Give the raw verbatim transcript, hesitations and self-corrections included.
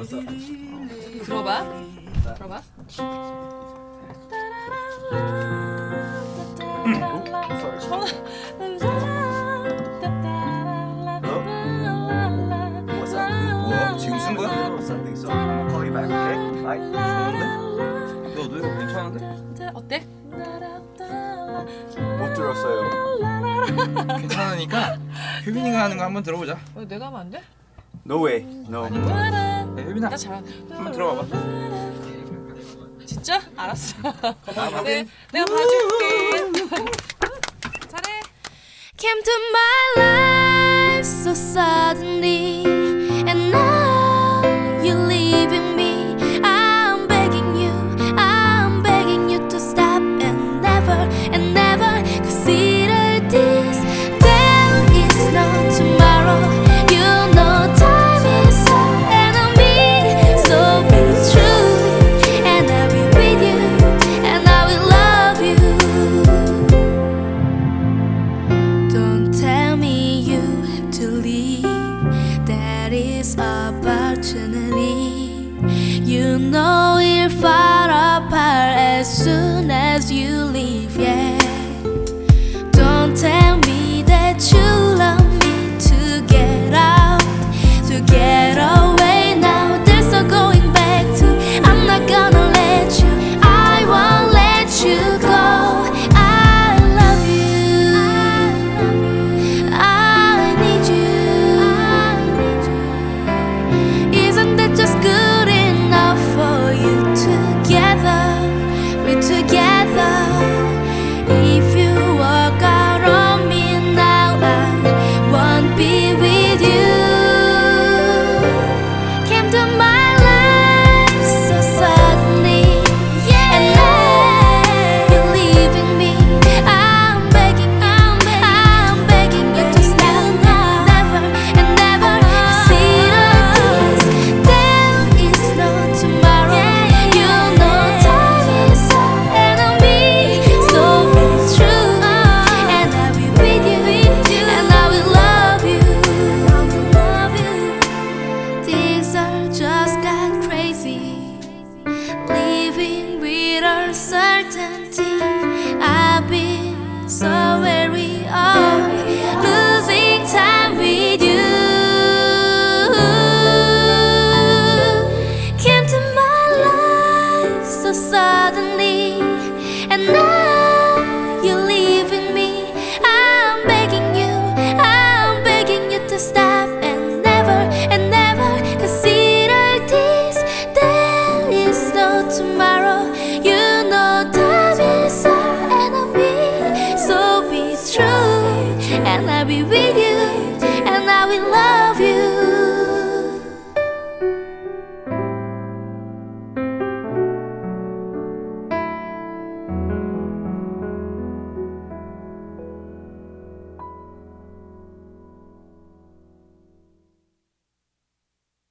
알았어. 들어봐. 들어봐. What's up? 뭐야? 지금 쓴 거야? Something so I'll call you back, okay? Bye. 너 노래 괜찮은데? 어때? 못 들었어요. 괜찮으니까 효빈이가 하는 거 한번 들어보자. 어, 내가 하면 안 돼? No way. No. 야, 효빈아 나 잘하네. 한번 들어봐봐. 진짜? 알았어. 아, 네, 내가 봐줄게. 잘해. Came to my life so suddenly, and now you're leaving me. I'm begging you, I'm begging you to stop and never, and never consider this. There is no tomorrow. You know time is our enemy, so be true, and I'll be with you, and I will love you. Don't tell me you have to leave. That is opportunity. You know we're far apart as soon as you leave, yeah. Don't tell me that you love me to get out, to get away now. There's no going back to. I'm not gonna let you, I won't let you go. I love you, I need you. Isn't that just good enough for you? Together, we're together. If you walk out on me now, I won't be with you. Came to my life so suddenly, and now you're leaving me. I'm begging you, I'm begging you to stop now, never and never consider this. There is no tomorrow. You know time is our enemy, so be true, and I'll be with you, and I will love you. Things are just got crazy, living with uncertainty. I've been so wary of losing time with you. Came to my life so suddenly, and now you're leaving me. I'm begging you, I'm begging you to stop and never, and never consider this. There is no tomorrow. You know time is our enemy, so be true, and I'll be with you, and I will love you.